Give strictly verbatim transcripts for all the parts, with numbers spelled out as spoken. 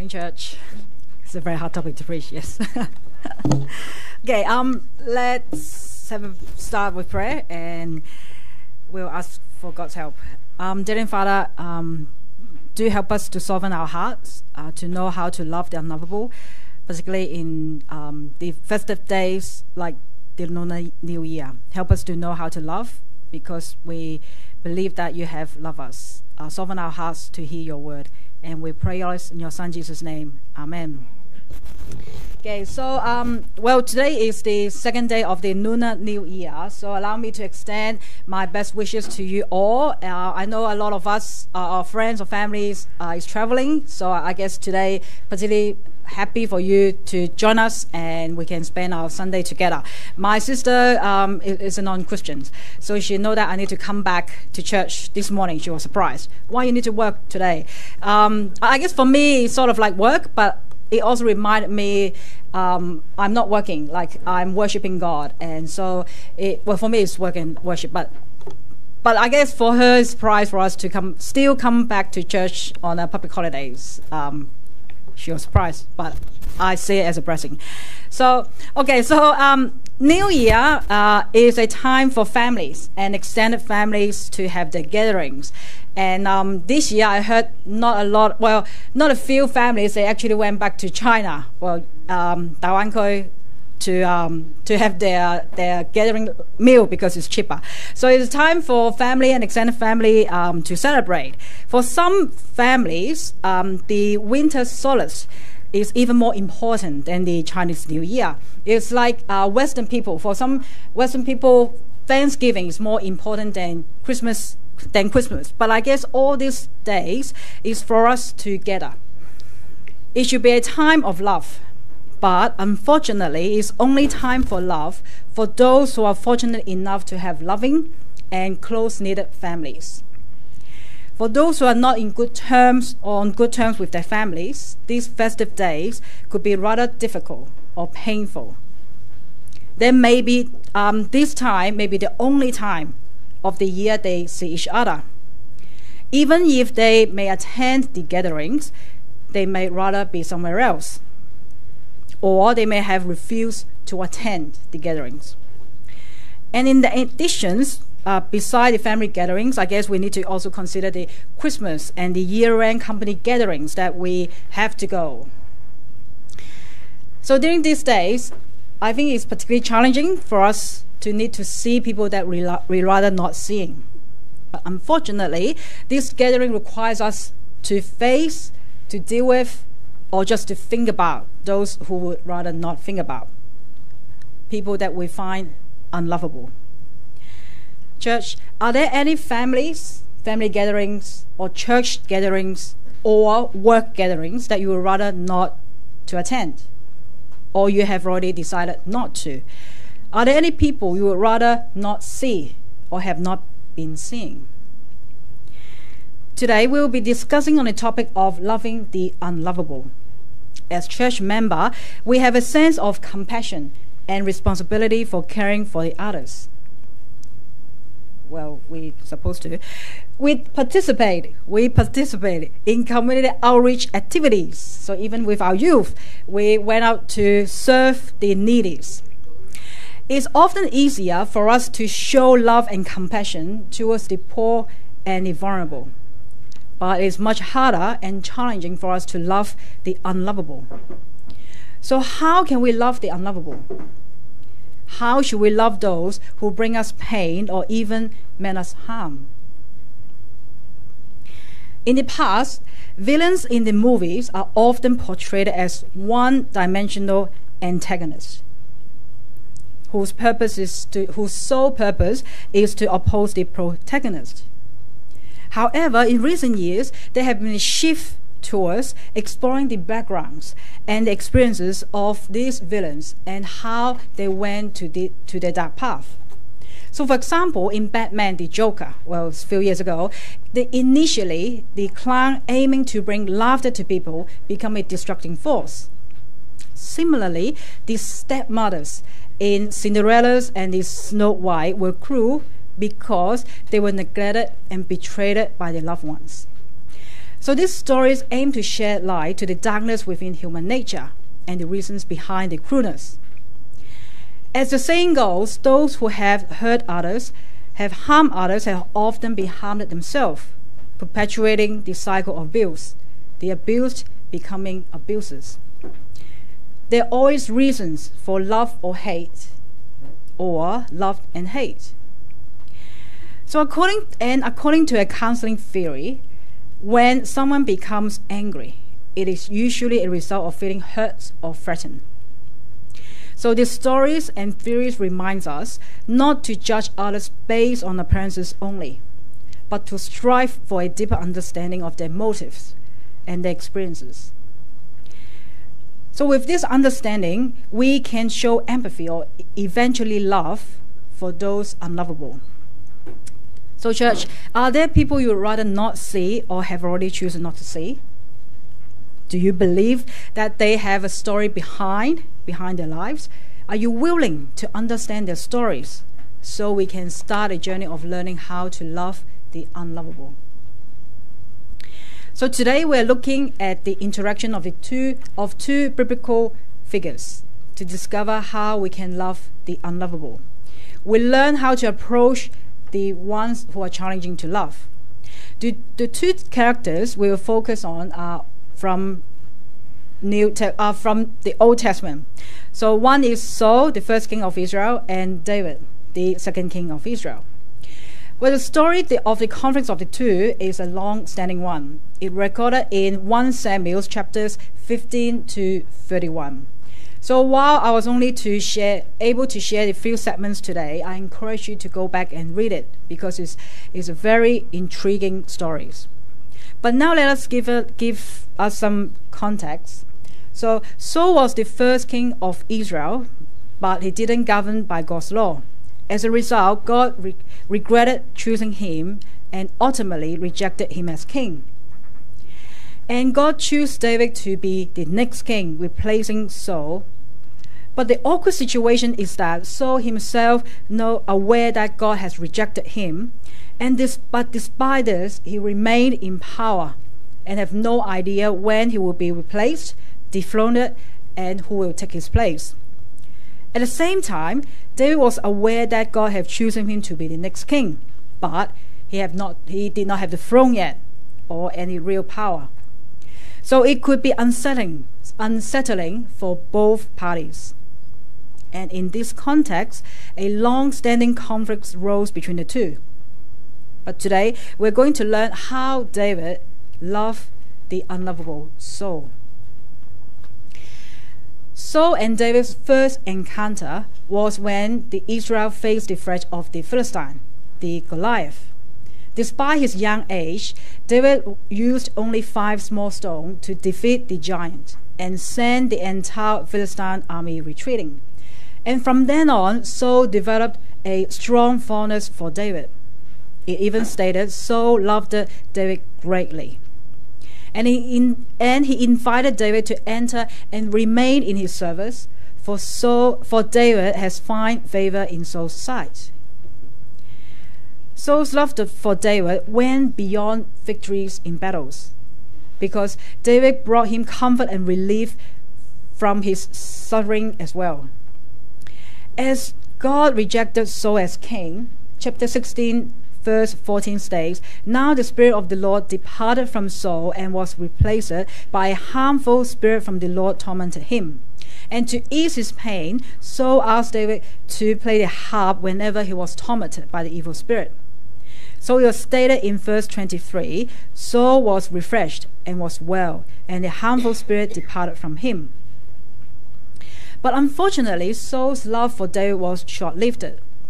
Morning, church. It's a very hard topic to preach, yes. Okay, um, let's have a start with prayer, and we'll ask for God's help. Um, dear Father, um, do help us to soften our hearts, uh, to know how to love the unlovable, particularly in um, the festive days like the Lunar New Year. Help us to know how to love, because we believe that you have loved us. Uh, soften our hearts to hear your word. And we pray all in your Son Jesus' name. Amen. Okay, so, um, well, today is the second day of the Lunar New Year, so allow me to extend my best wishes to you all. Uh, I know a lot of us, uh, our friends or families, uh, is traveling, so I guess today, particularly happy for you to join us and we can spend our Sunday together. My sister um, is, is a non-Christian, so she know that I need to come back to church this morning. She was surprised. Why you need to work today? Um, I guess for me, it's sort of like work, but it also reminded me um, I'm not working, like I'm worshiping God. And so, it, well, for me, it's work and worship, but But I guess for her, it's a surprise for us to come, still come back to church on a public holidays. Um, she was surprised, but I see it as a blessing. So, okay, so um, New Year uh, is a time for families and extended families to have their gatherings. And um, this year, I heard not a lot, well, not a few families, they actually went back to China, well, um, Taiwan to um, to have their their gathering meal because it's cheaper. So it's time for family and extended family um, to celebrate. For some families, um, the winter solstice is even more important than the Chinese New Year. It's like uh, Western people. For some Western people, Thanksgiving is more important than Christmas than Christmas. But I guess all these days is for us together. It should be a time of love. But unfortunately, it's only time for love for those who are fortunate enough to have loving and close-knit families. For those who are not in good terms or on good terms with their families, these festive days could be rather difficult or painful. Then maybe um, this time may be the only time of the year they see each other. Even if they may attend the gatherings, they may rather be somewhere else. Or they may have refused to attend the gatherings. And in the additions, uh, beside the family gatherings, I guess we need to also consider the Christmas and the year-end company gatherings that we have to go. So during these days, I think it's particularly challenging for us to need to see people that we, we rather not seeing. But unfortunately, this gathering requires us to face, to deal with, or just to think about those who would rather not think about, people that we find unlovable. Church, are there any families, family gatherings, or church gatherings, or work gatherings that you would rather not to attend, or you have already decided not to? Are there any people you would rather not see or have not been seeing? Today, we will be discussing on the topic of loving the unlovable. As church member, we have a sense of compassion and responsibility for caring for the others. Well, we're supposed to. We participate, we participate in community outreach activities. So even with our youth, we went out to serve the needy. It's often easier for us to show love and compassion towards the poor and the vulnerable. But it's much harder and challenging for us to love the unlovable. So how can we love the unlovable? How should we love those who bring us pain or even mean us harm? In the past, villains in the movies are often portrayed as one-dimensional antagonists, whose purpose is to, whose sole purpose is to oppose the protagonist. However, in recent years, there have been a shift towards exploring the backgrounds and the experiences of these villains and how they went to, the, to their dark path. So, for example, in Batman the Joker, well, a few years ago, the, initially, the clown aiming to bring laughter to people became a destructive force. Similarly, the stepmothers in Cinderella's and the Snow White were cruel because they were neglected and betrayed by their loved ones. So these stories aim to shed light to the darkness within human nature and the reasons behind the cruelness. As the saying goes, those who have hurt others, have harmed others, have often been harmed themselves, perpetuating the cycle of abuse, the abused becoming abusers. There are always reasons for love or hate, or love and hate. So according and according to a counseling theory, when someone becomes angry, it is usually a result of feeling hurt or threatened. So these stories and theories reminds us not to judge others based on appearances only, but to strive for a deeper understanding of their motives and their experiences. So with this understanding, we can show empathy or eventually love for those unlovable. So church, are there people you would rather not see or have already chosen not to see? Do you believe that they have a story behind, behind their lives? Are you willing to understand their stories so we can start a journey of learning how to love the unlovable? So today we're looking at the interaction of the two of two biblical figures to discover how we can love the unlovable. We learn how to approach the ones who are challenging to love. The, the two characters we will focus on are from New Te- uh, from the Old Testament. So one is Saul, the first king of Israel, and David, the second king of Israel. Well, the story of the conflicts of the two is a long-standing one. It recorded in First Samuel chapters fifteen to thirty-one. So while I was only to share, able to share the few segments today, I encourage you to go back and read it because it's, it's a very intriguing stories. But now let us give, a, give us some context. So Saul was the first king of Israel, but he didn't govern by God's law. As a result, God re- regretted choosing him and ultimately rejected him as king. And God chose David to be the next king, replacing Saul. But the awkward situation is that Saul himself, know aware that God has rejected him, and this, but despite this, he remained in power and have no idea when he will be replaced, dethroned, and who will take his place. At the same time, David was aware that God had chosen him to be the next king, but he have not he did not have the throne yet or any real power. So it could be unsettling, unsettling for both parties. And in this context, a long-standing conflict rose between the two. But today, we're going to learn how David loved the unlovable Saul. Saul and David's first encounter was when the Israel faced the threat of the Philistine, the Goliath. Despite his young age, David used only five small stones to defeat the giant and send the entire Philistine army retreating. And from then on, Saul developed a strong fondness for David. It even stated Saul loved David greatly. And he, in, and he invited David to enter and remain in his service, for, Saul, for David has found favor in Saul's sight. Saul's love for David went beyond victories in battles, because David brought him comfort and relief from his suffering as well. As God rejected Saul as king, chapter sixteen, verse fourteen states, "Now the Spirit of the Lord departed from Saul and was replaced by a harmful spirit from the Lord tormented him. And to ease his pain, Saul asked David to play the harp whenever he was tormented by the evil spirit." So it was stated in verse twenty-three, Saul was refreshed and was well, and the harmful spirit departed from him. But unfortunately, Saul's love for David was short-lived,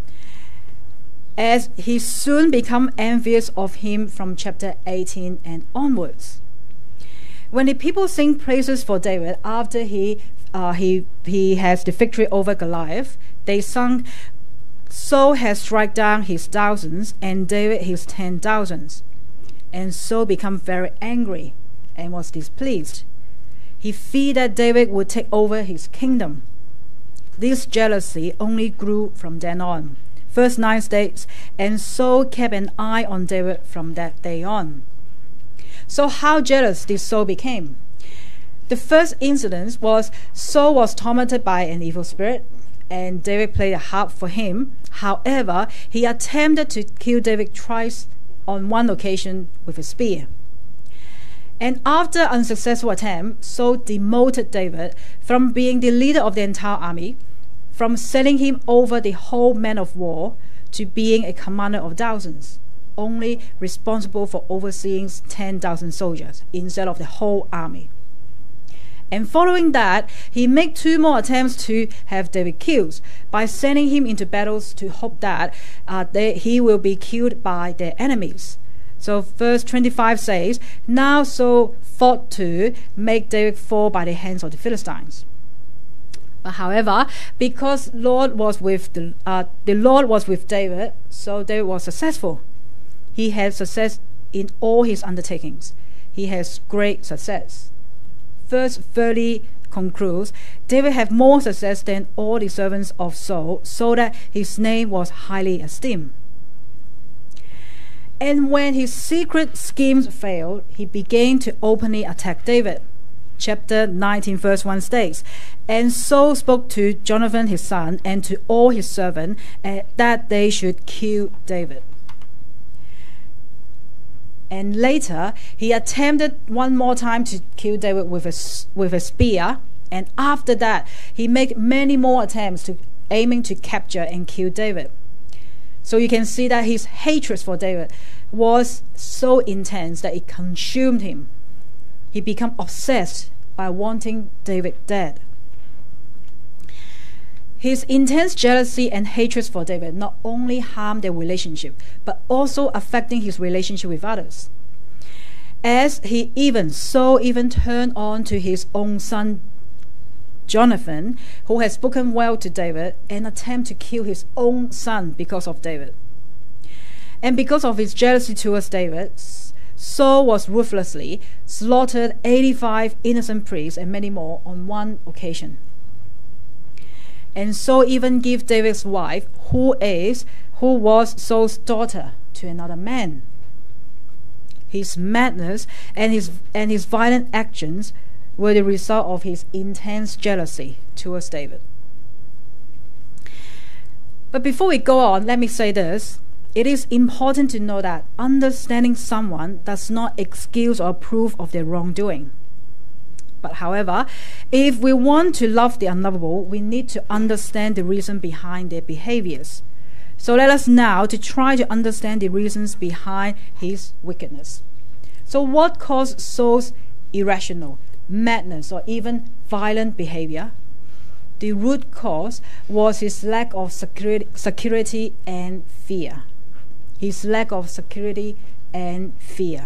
as he soon became envious of him from chapter eighteen and onwards. When the people sing praises for David after he uh, he he has the victory over Goliath, they sung, "Saul has struck down his thousands, and David his ten thousands." And Saul became very angry and was displeased. He feared that David would take over his kingdom. This jealousy only grew from then on. Verse nine states, "And Saul kept an eye on David from that day on." So how jealous did Saul become? The first incident was Saul was tormented by an evil spirit, and David played a harp for him. However, he attempted to kill David twice on one occasion with a spear. And after unsuccessful attempt, Saul demoted David from being the leader of the entire army, from setting him over the whole man of war, to being a commander of thousands, only responsible for overseeing ten thousand soldiers instead of the whole army. And following that, he made two more attempts to have David killed by sending him into battles to hope that uh, they, he will be killed by their enemies. So verse twenty-five says, "Now Saul fought to make David fall by the hands of the Philistines. But however, because Lord was with the, uh, the Lord was with David, so David was successful. He had success in all his undertakings. He has great success." Verse thirty concludes, David had more success than all the servants of Saul, so that his name was highly esteemed. And when his secret schemes failed, he began to openly attack David. Chapter nineteen verse one states, "And Saul spoke to Jonathan his son and to all his servants uh, that they should kill David." And later, he attempted one more time to kill David with a, with a spear. And after that, he made many more attempts to aiming to capture and kill David. So you can see that his hatred for David was so intense that it consumed him. He became obsessed by wanting David dead. His intense jealousy and hatred for David not only harmed their relationship, but also affecting his relationship with others. As he even so even turned on to his own son Jonathan, who had spoken well to David, and attempt to kill his own son because of David. And because of his jealousy towards David, Saul was ruthlessly slaughtered eighty-five innocent priests and many more on one occasion. And Saul even gave David's wife, who is, who was Saul's daughter, to another man. His madness and his and his violent actions were the result of his intense jealousy towards David. But before we go on, let me say this. It is important to know that understanding someone does not excuse or approve of their wrongdoing. But however, if we want to love the unlovable, we need to understand the reason behind their behaviors. So let us now to try to understand the reasons behind his wickedness. So what caused Saul's irrational, madness, or even violent behavior? The root cause was his lack of security, security and fear. His lack of security and fear.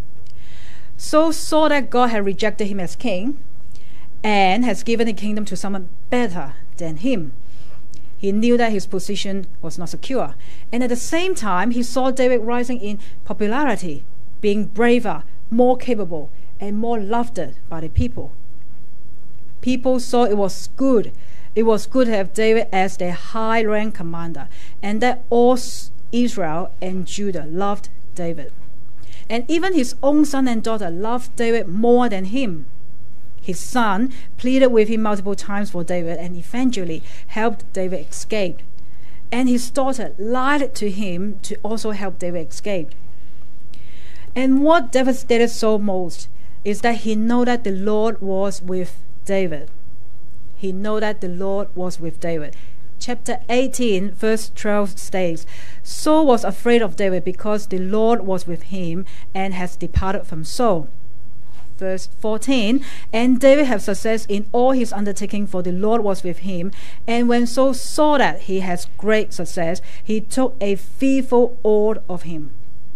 Saul saw that God had rejected him as king and has given the kingdom to someone better than him. He knew that his position was not secure. And at the same time, he saw David rising in popularity, being braver, more capable, and more loved by the people. People saw it was good. It was good to have David as their high-rank commander, and that all Israel and Judah loved David. And even his own son and daughter loved David more than him. His son pleaded with him multiple times for David and eventually helped David escape. And his daughter lied to him to also help David escape. And what devastated Saul most is that he knew that the Lord was with David. He knew that the Lord was with David. Chapter eighteen, verse twelve states, Saul was afraid of David because the Lord was with him and has departed from Saul. Verse fourteen, and David had success in all his undertaking, for the Lord was with him. And when Saul saw that he has great success, he took a fearful awe of him.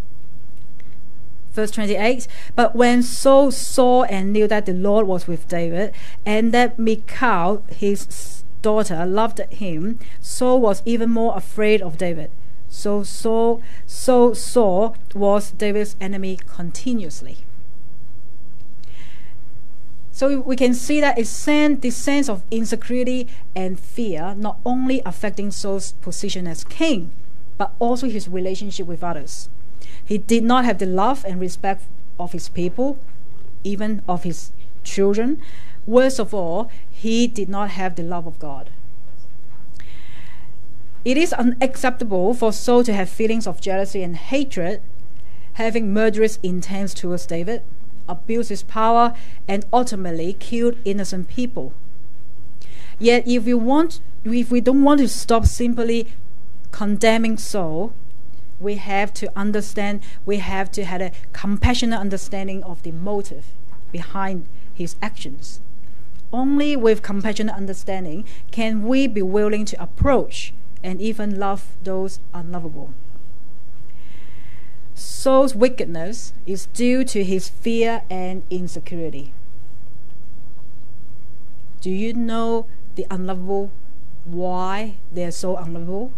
Verse twenty-eight, but when Saul saw and knew that the Lord was with David, and that Michal, his daughter, loved him, Saul was even more afraid of David. So Saul, so Saul was David's enemy continuously. So we can see that it sent the sense of insecurity and fear not only affecting Saul's position as king, but also his relationship with others. He did not have the love and respect of his people, even of his children. Worst of all, he did not have the love of God. It is unacceptable for Saul to have feelings of jealousy and hatred, having murderous intents towards David, abused his power, and ultimately killed innocent people. Yet if we want, if we don't want to stop simply condemning Saul, we have to understand, we have to have a compassionate understanding of the motive behind his actions. Only with compassionate understanding can we be willing to approach and even love those unlovable. Saul's wickedness is due to his fear and insecurity. Do you know the unlovable, why they are so unlovable?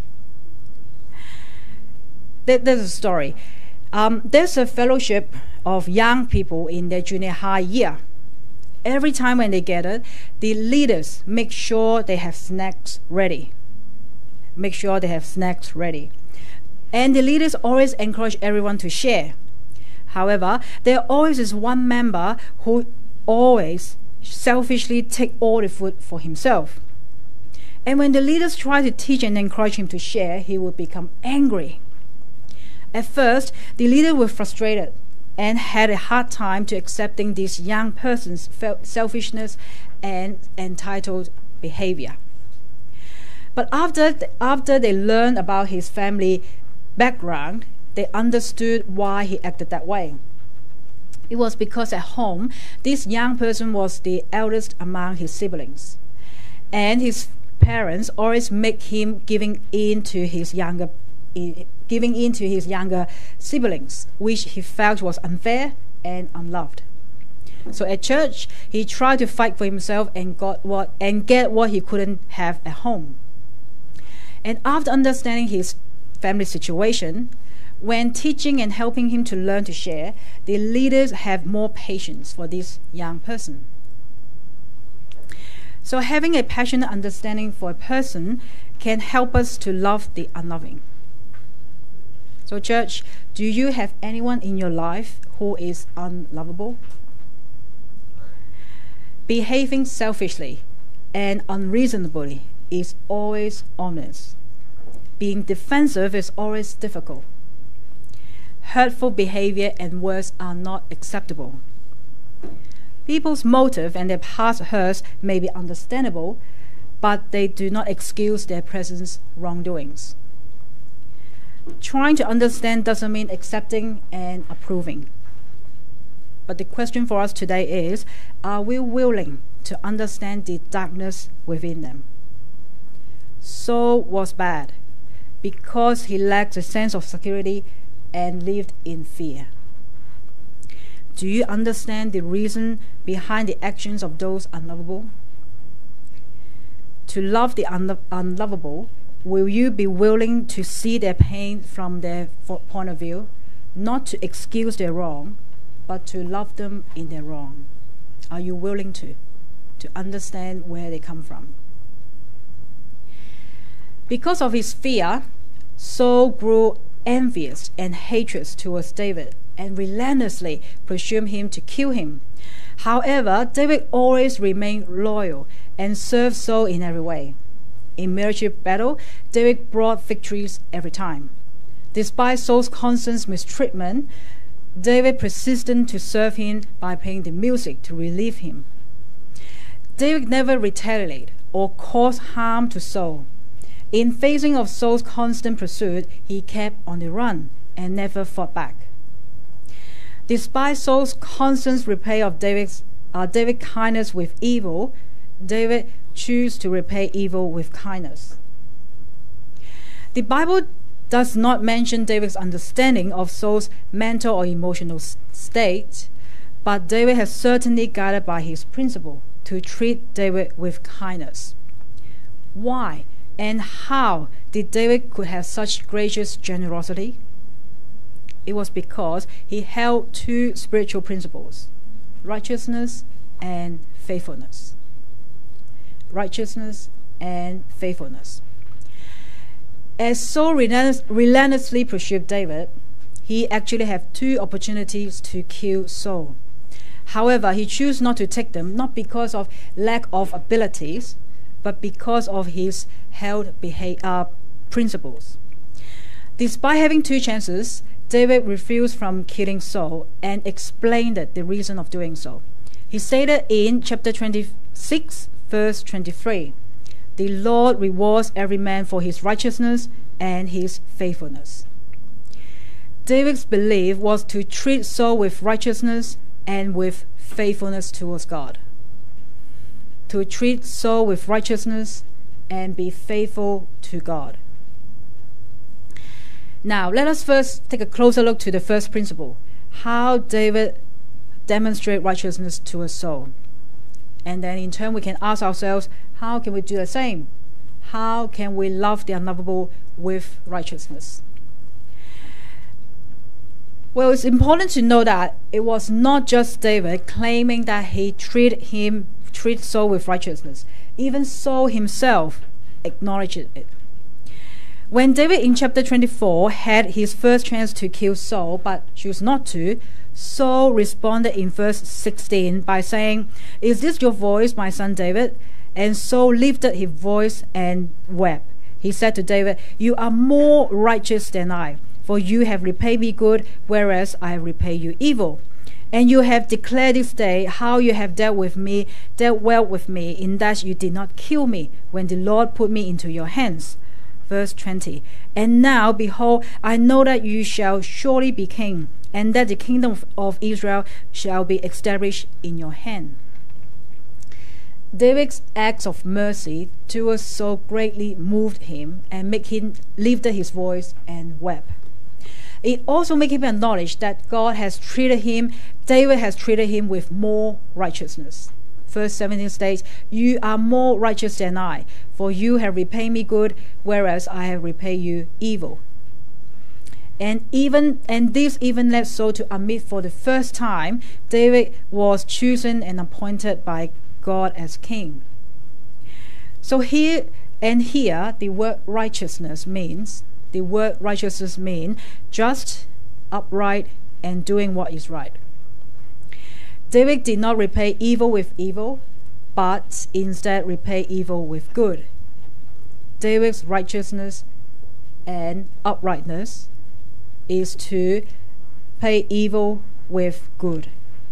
There, there's a story. Um, there's a fellowship of young people in their junior high year. Every time when they gather, the leaders make sure they have snacks ready. Make sure they have snacks ready. And the leaders always encourage everyone to share. However, there always is one member who always selfishly take all the food for himself. And when the leaders try to teach and encourage him to share, he will become angry. At first, the leader was frustrated and had a hard time to accepting this young person's selfishness and entitled behavior. But after, after they learned about his family background, they understood why he acted that way. It was because at home, this young person was the eldest among his siblings, and his parents always make him giving in to his younger, giving in to his younger siblings, which he felt was unfair and unloved. So at church, he tried to fight for himself and got what and get what he couldn't have at home. And after understanding his family situation, when teaching and helping him to learn to share, the leaders have more patience for this young person. So having a passionate understanding for a person can help us to love the unloving. So church, do you have anyone in your life who is unlovable? Behaving selfishly and unreasonably is always honest. Being defensive is always difficult. Hurtful behavior and words are not acceptable. People's motive and their past hurts may be understandable, but they do not excuse their present wrongdoings. Trying to understand doesn't mean accepting and approving. But the question for us today is, are we willing to understand the darkness within them? Saul was bad because he lacked a sense of security and lived in fear. Do you understand the reason behind the actions of those unlovable? To love the unlo- unlovable, will you be willing to see their pain from their point of view, not to excuse their wrong, but to love them in their wrong? Are you willing to, to understand where they come from? Because of his fear, Saul grew envious and hatred towards David and relentlessly pursued him to kill him. However, David always remained loyal and served Saul in every way. In military battle, David brought victories every time. Despite Saul's constant mistreatment, David persisted to serve him by playing the music to relieve him. David never retaliated or caused harm to Saul. In facing of Saul's constant pursuit, he kept on the run and never fought back. Despite Saul's constant repay of David's uh, David's kindness with evil, David chose to repay evil with kindness. The Bible does not mention David's understanding of Saul's mental or emotional state, but David has certainly guided by his principle to treat David with kindness. Why and how did David could have such gracious generosity? It was because he held two spiritual principles: righteousness and faithfulness. Righteousness and faithfulness. As Saul relentlessly pursued David, he actually had two opportunities to kill Saul. However, he chose not to take them, not because of lack of abilities, but because of his held beha- uh, principles. Despite having two chances, David refused from killing Saul and explained the reason of doing so. He stated in chapter twenty-six, verse twenty-three, "The Lord rewards every man for his righteousness and his faithfulness." David's belief was to treat Saul with righteousness and with faithfulness towards God. To treat Saul with righteousness and be faithful to God. Now, let us first take a closer look to the first principle, how David demonstrated righteousness towards Saul. And then in turn we can ask ourselves, how can we do the same? How can we love the unlovable with righteousness? Well, it's important to know that it was not just David claiming that he treated him, treated Saul with righteousness. Even Saul himself acknowledged it. When David in chapter twenty-four had his first chance to kill Saul but chose not to, Saul responded in verse sixteen by saying, "Is this your voice, my son David?" And Saul lifted his voice and wept. He said to David, "You are more righteous than I, for you have repaid me good, whereas I have repaid you evil. And you have declared this day how you have dealt with me, dealt well with me, in that you did not kill me when the Lord put me into your hands." Verse twenty, "And now, behold, I know that you shall surely be king, and that the kingdom of, of Israel shall be established in your hand." David's acts of mercy towards Saul greatly moved him and made him lift his voice and wept. It also made him acknowledge that God has treated him, David has treated him with more righteousness. Verse seventeen states, "You are more righteous than I, for you have repaid me good, whereas I have repaid you evil." And even and this even led Saul to admit for the first time David was chosen and appointed by God as king. So here and here the word righteousness means the word righteousness mean just, upright, and doing what is right. David did not repay evil with evil, but instead repay evil with good. David's righteousness and uprightness is to pay evil with good.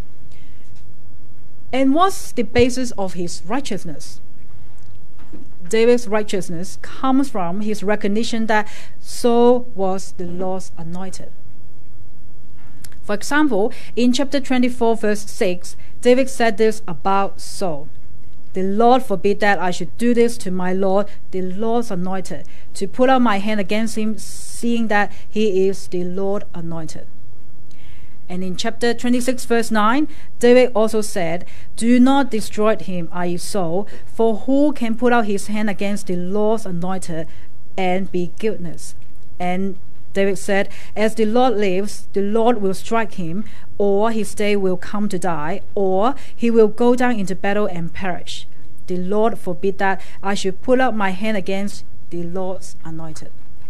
And what's the basis of his righteousness? David's righteousness comes from his recognition that Saul was the Lord's anointed. For example, in chapter twenty-four, verse six, David said this about Saul: "The Lord forbid that I should do this to my Lord, the Lord's anointed, to put out my hand against him, seeing that he is the Lord anointed." And in chapter twenty-six, verse nine, David also said, "Do not destroy him, that is Saul, for who can put out his hand against the Lord's anointed and be guiltless?" And David said, "As the Lord lives, the Lord will strike him, or his day will come to die, or he will go down into battle and perish. The Lord forbid that I should put out my hand against the Lord's anointed."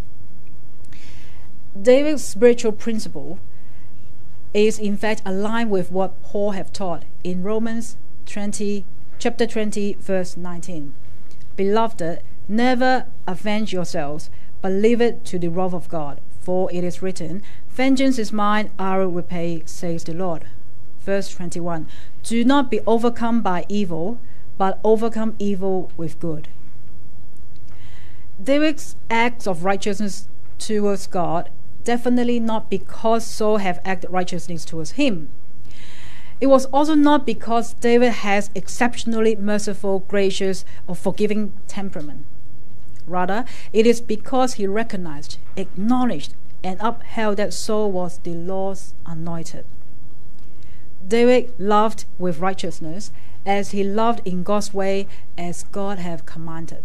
David's spiritual principle is in fact aligned with what Paul have taught in Romans twenty, chapter twenty, verse nineteen. "Beloved, never avenge yourselves, but leave it to the wrath of God. For it is written, 'Vengeance is mine, I will repay, says the Lord.'" Verse twenty-one, "Do not be overcome by evil, but overcome evil with good." David's acts of righteousness towards God definitely not because Saul have acted righteousness towards him. It was also not because David has exceptionally merciful, gracious, or forgiving temperament. Rather, it is because he recognized, acknowledged, and upheld that Saul was the Lord's anointed. David loved with righteousness as he loved in God's way, as God have commanded.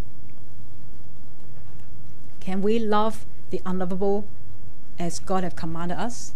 Can we love the unlovable as God have commanded us?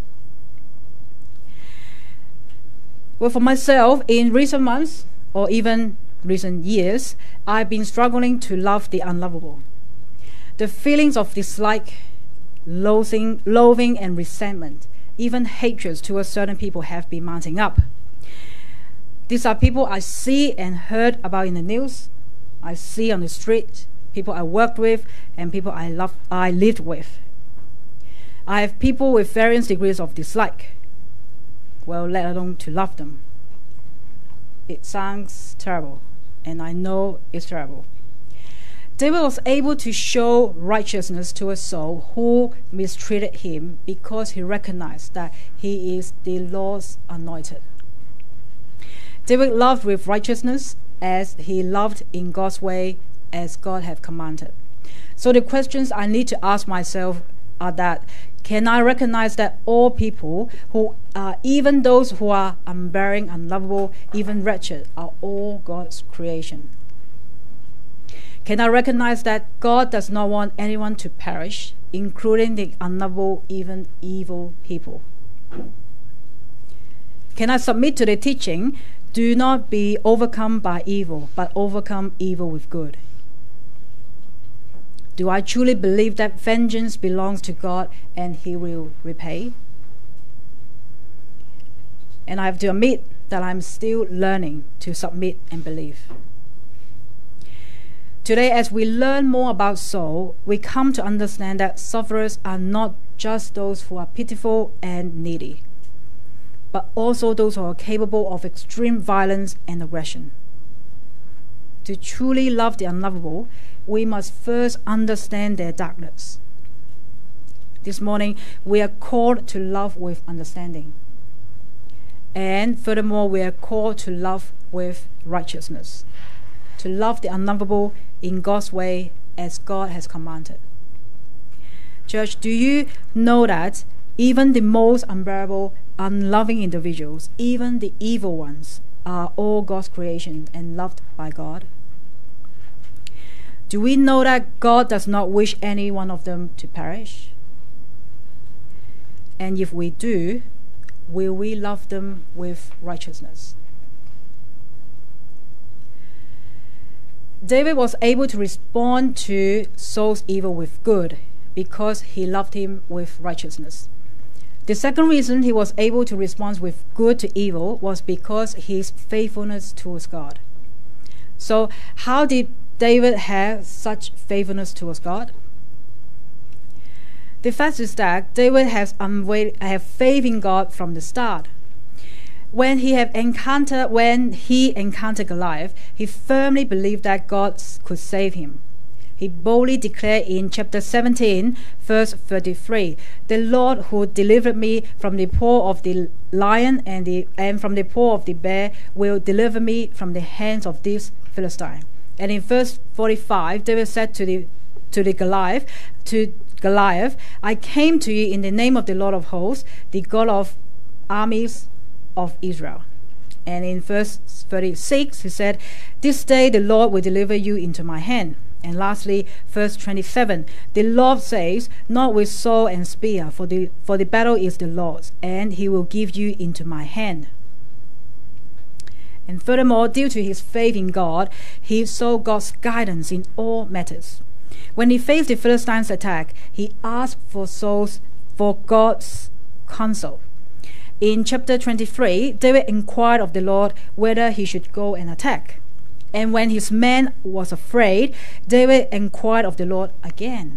Well, for myself, in recent months, or even recent years, I've been struggling to love the unlovable. The feelings of dislike loathing, loathing and resentment, even hatreds towards certain people have been mounting up. These are people I see and heard about in the news, I see on the street, people I worked with, and people I love, I lived with. I have people with various degrees of dislike, well, let alone to love them. It sounds terrible, and I know it's terrible. David was able to show righteousness to a soul who mistreated him because he recognized that he is the Lord's anointed. David loved with righteousness as he loved in God's way as God had commanded. So the questions I need to ask myself are that, can I recognize that all people, who are even those who are unbearing, unlovable, even wretched, are all God's creation? Can I recognize that God does not want anyone to perish, including the unlovable, even evil people? Can I submit to the teaching, do not be overcome by evil, but overcome evil with good? Do I truly believe that vengeance belongs to God and He will repay? And I have to admit that I'm still learning to submit and believe. Today, as we learn more about Saul, we come to understand that sufferers are not just those who are pitiful and needy, but also those who are capable of extreme violence and aggression. To truly love the unlovable, we must first understand their darkness. This morning, we are called to love with understanding. And furthermore, we are called to love with righteousness. To love the unlovable in God's way as God has commanded. Church, do you know that even the most unbearable, unloving individuals, even the evil ones, are all God's creation and loved by God? Do we know that God does not wish any one of them to perish? And if we do, will we love them with righteousness? David was able to respond to Saul's evil with good because he loved him with righteousness. The second reason he was able to respond with good to evil was because his faithfulness towards God. So how did David have such faithfulness towards God? The fact is that David has unwa- have faith in God from the start. When he have encountered, when he encountered Goliath, he firmly believed that God could save him. He boldly declared in chapter seventeen, verse thirty-three, "The Lord who delivered me from the paw of the lion and the and from the paw of the bear will deliver me from the hands of this Philistine." And in verse forty-five, David said to the to the Goliath, to Goliath, "I came to you in the name of the Lord of hosts, the God of armies of Israel." And in verse thirty-six, he said, "This day the Lord will deliver you into my hand." And lastly, verse twenty-seven, "The Lord says, not with sword and spear, for the for the battle is the Lord's, and He will give you into my hand." And furthermore, due to his faith in God, he saw God's guidance in all matters. When he faced the Philistines' attack, he asked for Saul's for God's counsel. In chapter twenty-three, David inquired of the Lord whether he should go and attack. And when his man was afraid, David inquired of the Lord again.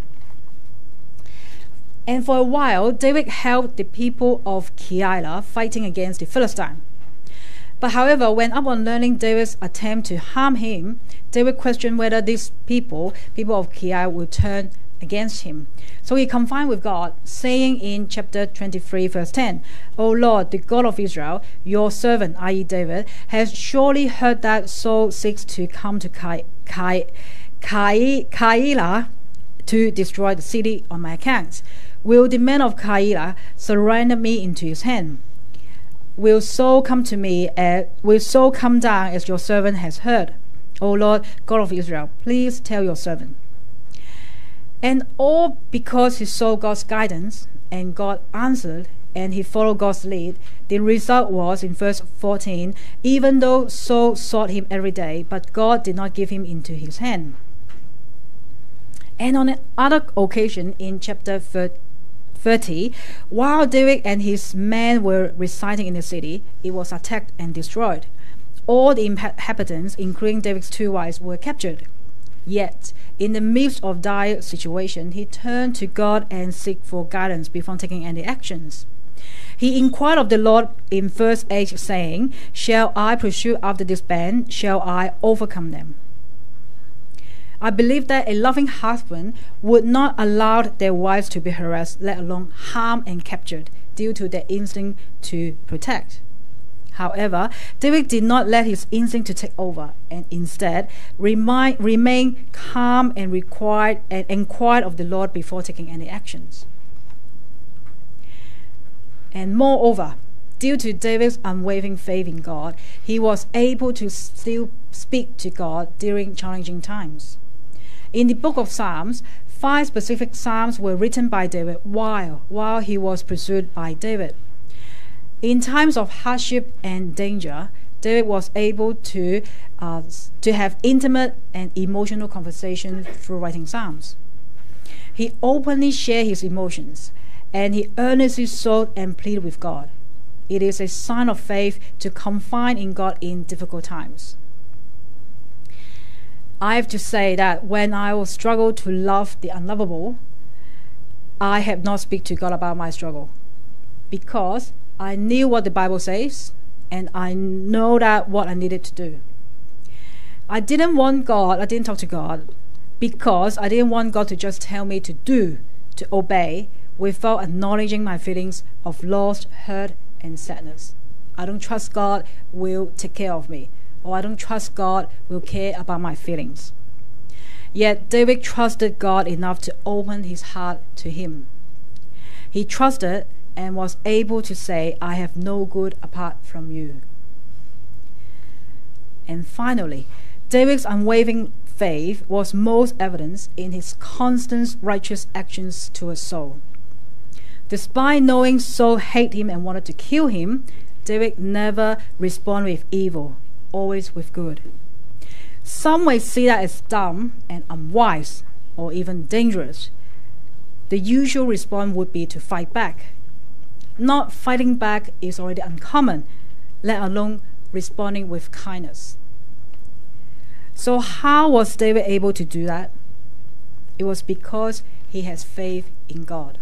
And for a while, David helped the people of Keilah fighting against the Philistines. But however, when upon learning David's attempt to harm him, David questioned whether these people, people of Keilah, would turn against him. So he confined with God, saying in chapter twenty-three, verse ten, "O Lord, the God of Israel, your servant, that is. David, has surely heard that Saul seeks to come to Kai, Kai, Kai, Keilah to destroy the city on my account. Will the men of Keilah surrender me into his hand? Will Saul come to me? Uh, will Saul come down as your servant has heard? O Lord, God of Israel, please tell your servant." And all because he saw God's guidance, and God answered, and he followed God's lead. The result was, in verse fourteen, even though Saul sought him every day, but God did not give him into his hand. And on another occasion, in chapter thirty, while David and his men were residing in the city, it was attacked and destroyed. All the inhabitants, including David's two wives, were captured. Yet, in the midst of dire situation, he turned to God and sought for guidance before taking any actions. He inquired of the Lord in verse eight, saying, "Shall I pursue after this band? Shall I overcome them?" I believe that a loving husband would not allow their wives to be harassed, let alone harmed and captured, due to their instinct to protect. However, David did not let his instinct to take over, and instead remind, remained calm and required and inquired of the Lord before taking any actions. And moreover, due to David's unwavering faith in God, he was able to still speak to God during challenging times. In the book of Psalms, five specific psalms were written by David while, while he was pursued by David. In times of hardship and danger, David was able to, uh, to have intimate and emotional conversations through writing psalms. He openly shared his emotions, and he earnestly sought and pleaded with God. It is a sign of faith to confide in God in difficult times. I have to say that when I was struggle to love the unlovable, I have not speak to God about my struggle, because I knew what the Bible says, and I know that what I needed to do. I didn't want God, I didn't talk to God, because I didn't want God to just tell me to do, to obey, without acknowledging my feelings of loss, hurt, and sadness. I don't trust God will take care of me, or I don't trust God will care about my feelings. Yet David trusted God enough to open his heart to him. He trusted and was able to say, "I have no good apart from you." And finally, David's unwavering faith was most evident in his constant righteous actions towards Saul. Despite knowing Saul hated him and wanted to kill him, David never responded with evil, always with good. Some may see that as dumb and unwise, or even dangerous. The usual response would be to fight back. Not fighting back is already uncommon, let alone responding with kindness. So how was David able to do that? It was because he has faith in God.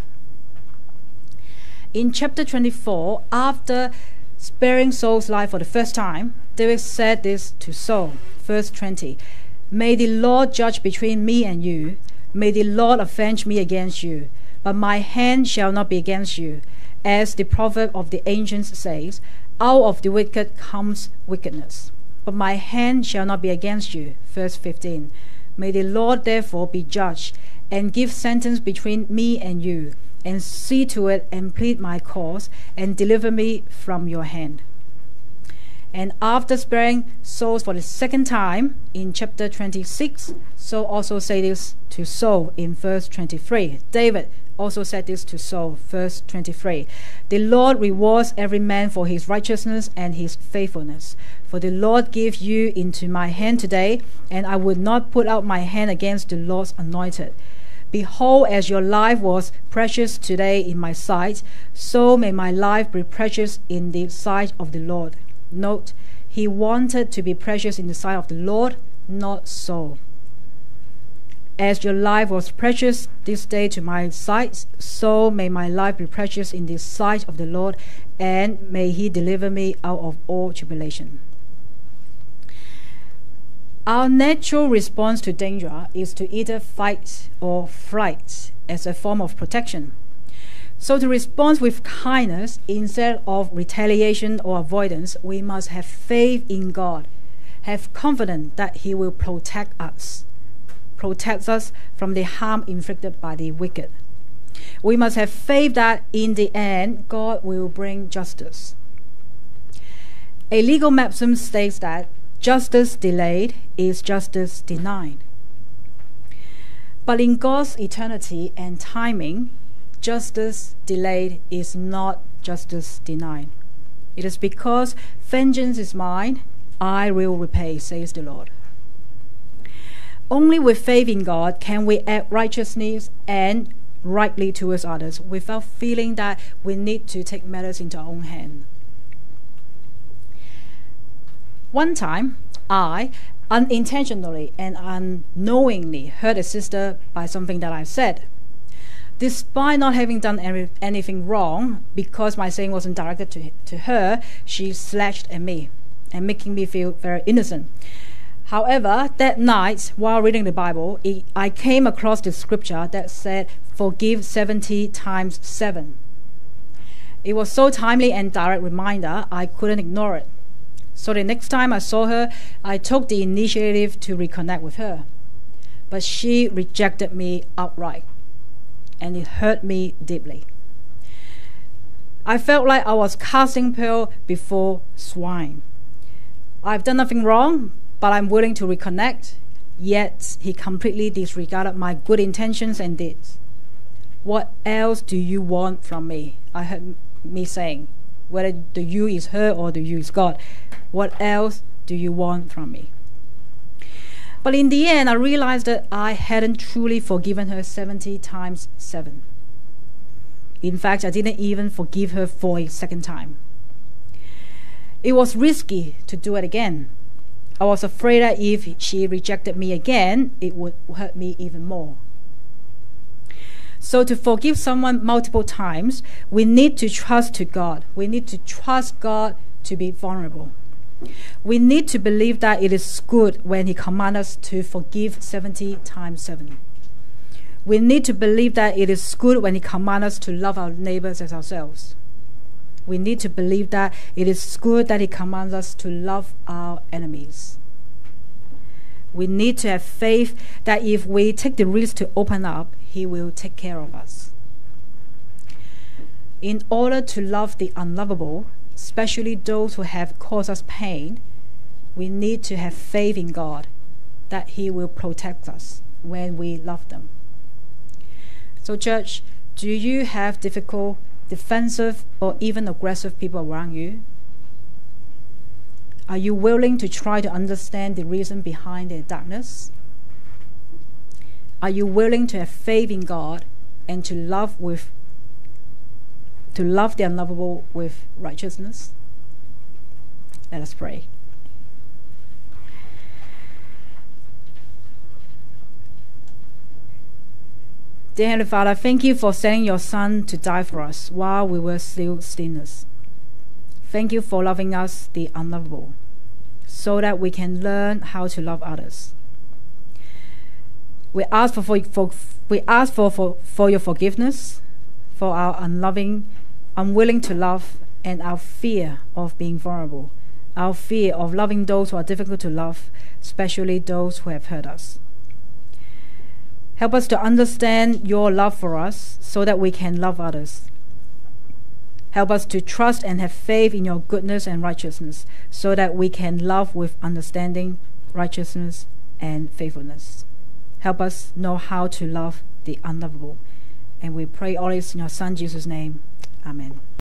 In chapter twenty-four, after sparing Saul's life for the first time, David said this to Saul, verse twenty, "May the Lord judge between me and you. May the Lord avenge me against you. But my hand shall not be against you. As the proverb of the ancients says, out of the wicked comes wickedness. But my hand shall not be against you." Verse fifteen, "May the Lord therefore be judge, and give sentence between me and you, and see to it and plead my cause, and deliver me from your hand." And after sparing Saul for the second time, in chapter twenty-six, Saul also said this to Saul in verse twenty-three. David also said this to Saul, verse twenty-three. "The Lord rewards every man for his righteousness and his faithfulness. For the Lord gave you into my hand today, and I would not put out my hand against the Lord's anointed. Behold, as your life was precious today in my sight, so may my life be precious in the sight of the Lord." Note, he wanted to be precious in the sight of the Lord, not Saul. "As your life was precious this day to my sight, so may my life be precious in the sight of the Lord, and may he deliver me out of all tribulation." Our natural response to danger is to either fight or flight as a form of protection. So to respond with kindness instead of retaliation or avoidance, we must have faith in God, have confidence that he will protect us, protect us from the harm inflicted by the wicked. We must have faith that in the end, God will bring justice. A legal maxim states that justice delayed is justice denied. But in God's eternity and timing, justice delayed is not justice denied. It is because vengeance is mine, I will repay, says the Lord. Only with faith in God can we act righteousness and rightly towards others without feeling that we need to take matters into our own hand. One time, I unintentionally and unknowingly hurt a sister by something that I said. Despite not having done any, anything wrong, because my saying wasn't directed to, to her, she slashed at me and making me feel very innocent. However, that night, while reading the Bible, it, I came across the scripture that said, forgive seventy times seven. It was so timely and direct reminder, I couldn't ignore it. So the next time I saw her, I took the initiative to reconnect with her. But she rejected me outright, and it hurt me deeply. I felt like I was casting pearl before swine. I've done nothing wrong, but I'm willing to reconnect, yet he completely disregarded my good intentions and deeds. What else do you want from me? I heard me saying, whether the you is her or the you is God. What else do you want from me? But in the end, I realized that I hadn't truly forgiven her seventy times seven. In fact, I didn't even forgive her for a second time. It was risky to do it again. I was afraid that if she rejected me again, it would hurt me even more. So to forgive someone multiple times, we need to trust to God. We need to trust God to be vulnerable. We need to believe that it is good when He commands us to forgive seventy times seven. We need to believe that it is good when He commands us to love our neighbors as ourselves. We need to believe that it is good that He commands us to love our enemies. We need to have faith that if we take the risk to open up, He will take care of us. In order to love the unlovable, especially those who have caused us pain, we need to have faith in God that He will protect us when we love them. So, church, do you have difficult, defensive, or even aggressive people around you? Are you willing to try to understand the reason behind their darkness? Are you willing to have faith in God and to love with to love the unlovable with righteousness? Let us pray. Dear Heavenly Father, thank you for sending your Son to die for us while we were still sinners. Thank you for loving us, the unlovable, so that we can learn how to love others. We ask for, for, for we ask for, for, for your forgiveness for our unloving, unwilling to love, and our fear of being vulnerable, our fear of loving those who are difficult to love, especially those who have hurt us. Help us to understand your love for us so that we can love others. Help us to trust and have faith in your goodness and righteousness so that we can love with understanding, righteousness, and faithfulness. Help us know how to love the unlovable. And we pray all this in your Son Jesus' name. Amen.